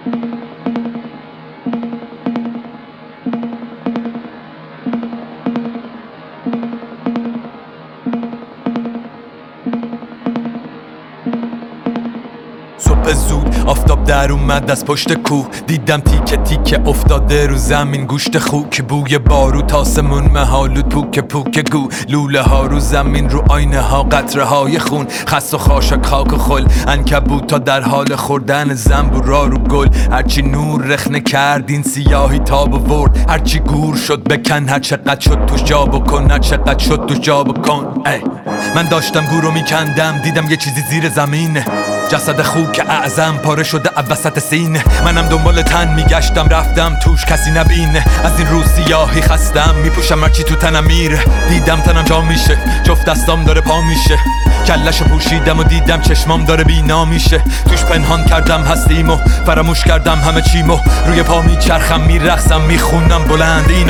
صبح زود آفتاب در اومد از پشت کوه، دیدم تیکه تیکه افتاده رو زمین گوشت خوک، بوی بارو تاسمون مهالود پوک پوک گو، لوله ها رو زمین رو آینه ها قطره های خون، خس و خاشاک خاک و خل، عنکبوتا در حال خوردن زنبورا رو گل، هرچی نور رخنه کرد این سیاهی تاب ورد، هرچی گور شد بکن، هر چقدر شد توش جا بکن، هر چقدر شد توش جا بکن. من داشتم گورو میکندم، دیدم یه چیزی زیر زمینه، جسد خوک اعظم پاره شده وسط سینه، منم دنبال تن میگشتم رفتم توش کسی نبینه، از این روز سیاهی خستم میپوشم هرچی تو تنم میره، دیدم تنم جا میشه، جفت دستام داره پا میشه، کلشو پوشیدم و دیدم چشمام داره بینا میشه، توش پنهان کردم هستیمو، فراموش کردم همه چیمو، روی پا میچرخم میرقصم میخونم بلند اینو: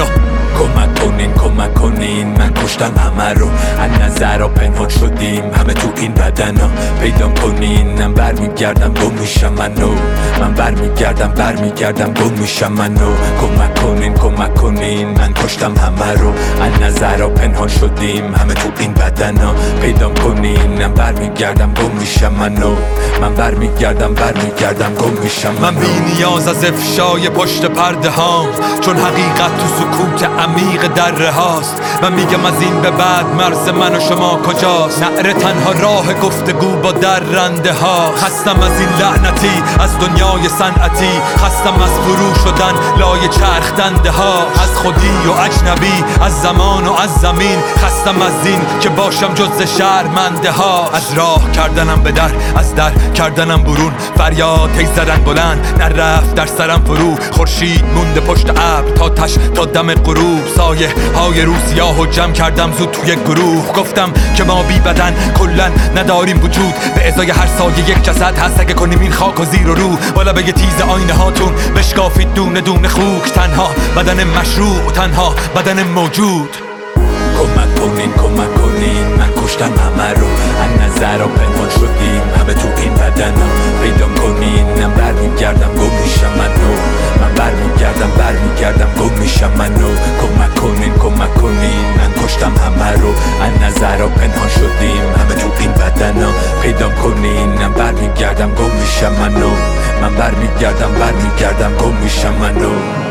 کمک کنین من کشتم همه رو، از نظر ها پنهان شدیم همه تو این بدن ها، پیدام کنین من برمیگردم گم میشم من برمیگردم گم میشم کمک کنین من کشتم همه رو، از نظر ها پنهان شدیم همه تو این بدن ها، پیدام کنین من برمیگردم گم میشم من برمیگردم گم میشم من بی نیاز از افشای پشت پرده ها، چون حقیقت تو سکوت عمیق دره هاست، من میگم از این به بعد مرز من و شما کجاست، نعره تنها راه گفتگو با درنده ها، خستم از این لعنتی از دنیای صنعتی، خستم از فرو شدن لای چرخ دنده ها، از خودی و اجنبی از زمان و از زمین، خستم از این که باشم جز شرمنده ها، از راه کردنم به در، از در کردنم برون، فریاد تیز زدن بلند نرفت در سرم فرو، خورشید مونده پشت ابر تا تش تا دم غروب، سایه های رو سیاه و جمع کردم زود توی گروه، گفتم که ما بی بدن کلن نداریم وجود، به ازای هر سایه یک جسد هست، اگه کنیم این خاک و زیر و رو، بالا بگه تیز آینه هاتون بشکافید دونه دونه خوک، تنها بدن مشروع تنها بدن موجود. کمک کنین من کشتم همه رو، از نظر ها پنهان شدیم همه تو این بدن ها، پیدام کنین من برمیگردم گم میشم من برمیگردم گم میشم کمک کنین من کشتم همه رو، از نظر ها پنهان شدیم همه تو این بدن ها، پیدام کنین من برمیگردم گم میشم من برمیگردم گم میشم